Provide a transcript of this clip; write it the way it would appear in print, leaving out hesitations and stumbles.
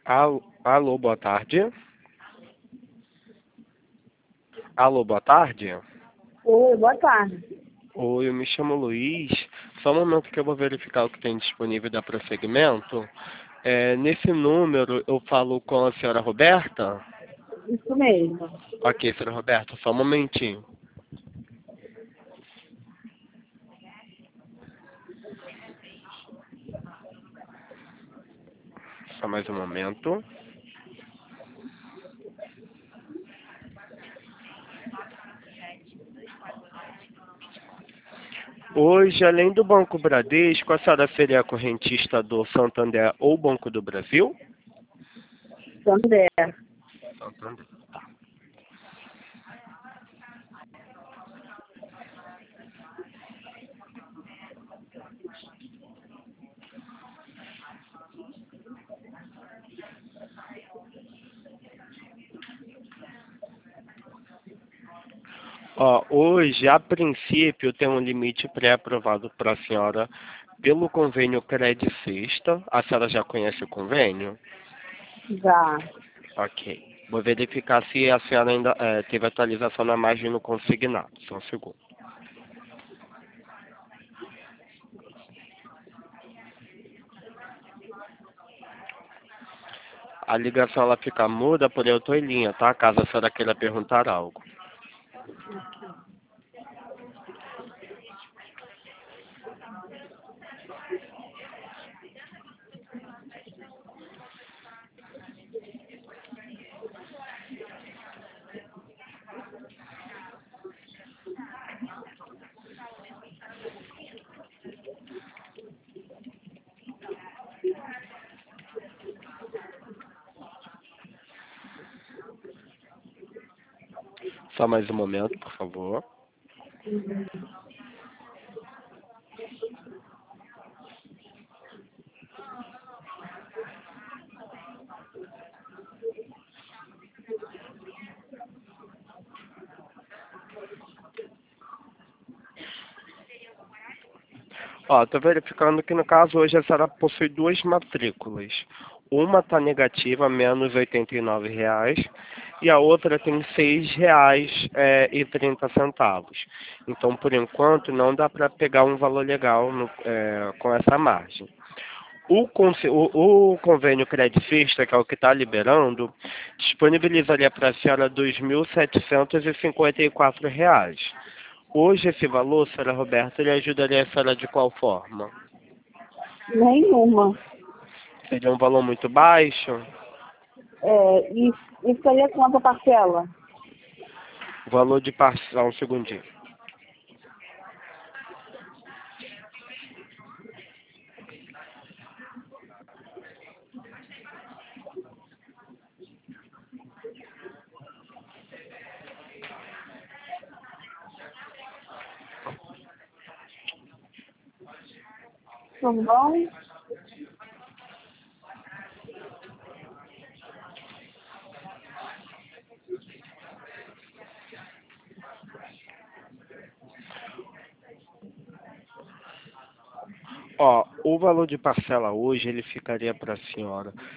Alô, boa tarde. Alô, boa tarde. Oi, boa tarde. Oi, eu me chamo Luiz. Só um momento que eu vou verificar o que tem disponível da prosseguimento. Nesse número eu falo com a senhora Roberta? Isso mesmo. Ok, senhora Roberta, só um momentinho. Só mais um momento. Hoje, além do Banco Bradesco, a senhora seria correntista do Santander ou Banco do Brasil? Santander. Santander. Tá. Ó, hoje, a princípio, tem um limite pré-aprovado para a senhora pelo convênio Credit Sexta. A senhora já conhece o convênio? Já. Ok. Vou verificar se a senhora ainda teve atualização na margem no consignado. Só um segundo. A ligação ela fica muda, porém eu estou em linha, tá? Caso a senhora queira perguntar algo. Só mais um momento, por favor. Ó, tô verificando que no caso hoje a senhora possui duas matrículas. Uma está negativa, menos R$ 89, e a outra tem R$ 6,30. Então, por enquanto, não dá para pegar um valor legal com essa margem. O convênio Credit Vista, que é o que está liberando, disponibilizaria para a senhora R$ 2.754. Hoje esse valor, senhora Roberta, ele ajudaria a senhora de qual forma? Nenhuma. Seria um valor muito baixo? E seria quanto a parcela? O valor de parcela, um segundinho. Tudo bom? Ó, o valor de parcela hoje, ele ficaria para a senhora